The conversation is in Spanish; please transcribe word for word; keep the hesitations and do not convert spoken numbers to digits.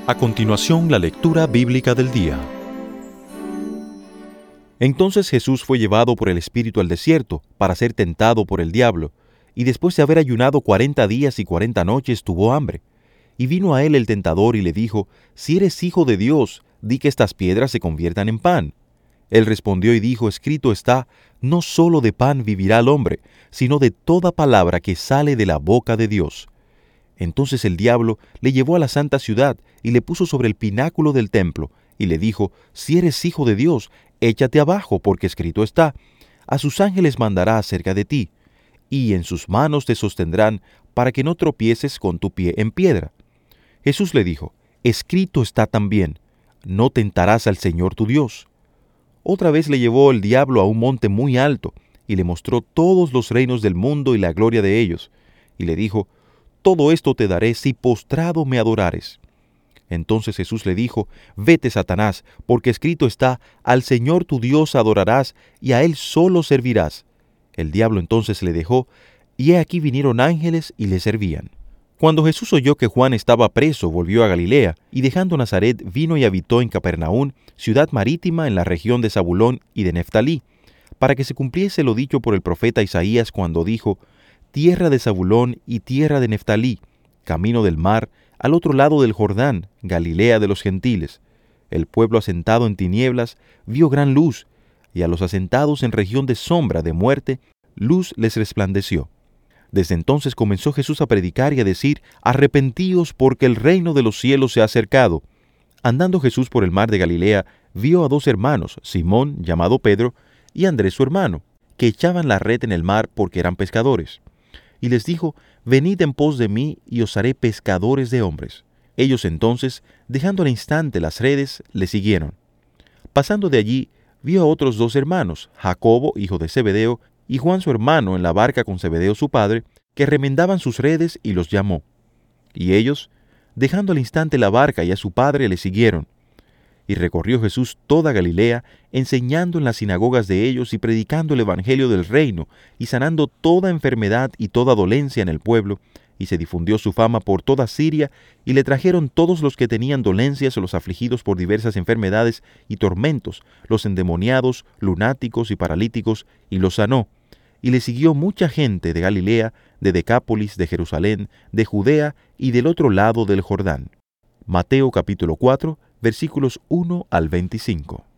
A continuación, la lectura bíblica del día. Entonces Jesús fue llevado por el Espíritu al desierto para ser tentado por el diablo, y después de haber ayunado cuarenta días y cuarenta noches tuvo hambre. Y vino a él el tentador y le dijo: Si eres hijo de Dios, di que estas piedras se conviertan en pan. Él respondió y dijo: Escrito está, no solo de pan vivirá el hombre, sino de toda palabra que sale de la boca de Dios. Entonces el diablo le llevó a la santa ciudad y le puso sobre el pináculo del templo, y le dijo: Si eres hijo de Dios, échate abajo, porque escrito está: A sus ángeles mandará acerca de ti, y en sus manos te sostendrán, para que no tropieces con tu pie en piedra. Jesús le dijo: Escrito está también: No tentarás al Señor tu Dios. Otra vez le llevó el diablo a un monte muy alto, y le mostró todos los reinos del mundo y la gloria de ellos, y le dijo: Todo esto te daré si postrado me adorares. Entonces Jesús le dijo: Vete, Satanás, porque escrito está: Al Señor tu Dios adorarás, y a Él solo servirás. El diablo entonces le dejó, y he aquí vinieron ángeles y le servían. Cuando Jesús oyó que Juan estaba preso, volvió a Galilea, y dejando Nazaret vino y habitó en Capernaum, ciudad marítima en la región de Zabulón y de Neftalí, para que se cumpliese lo dicho por el profeta Isaías cuando dijo: Tierra de Zabulón y tierra de Neftalí, camino del mar, al otro lado del Jordán, Galilea de los gentiles. El pueblo asentado en tinieblas vio gran luz, y a los asentados en región de sombra de muerte, luz les resplandeció. Desde entonces comenzó Jesús a predicar y a decir: Arrepentíos, porque el reino de los cielos se ha acercado. Andando Jesús por el mar de Galilea, vio a dos hermanos, Simón, llamado Pedro, y Andrés su hermano, que echaban la red en el mar porque eran pescadores. Y les dijo: Venid en pos de mí, y os haré pescadores de hombres. Ellos entonces, dejando al instante las redes, le siguieron. Pasando de allí, vio a otros dos hermanos, Jacobo, hijo de Zebedeo, y Juan su hermano, en la barca con Zebedeo su padre, que remendaban sus redes, y los llamó. Y ellos, dejando al instante la barca y a su padre, le siguieron. Y recorrió Jesús toda Galilea, enseñando en las sinagogas de ellos y predicando el evangelio del reino, y sanando toda enfermedad y toda dolencia en el pueblo, y se difundió su fama por toda Siria, y le trajeron todos los que tenían dolencias o los afligidos por diversas enfermedades y tormentos, los endemoniados, lunáticos y paralíticos, y los sanó. Y le siguió mucha gente de Galilea, de Decápolis, de Jerusalén, de Judea y del otro lado del Jordán. Mateo capítulo cuatro, versículos uno al veinticinco.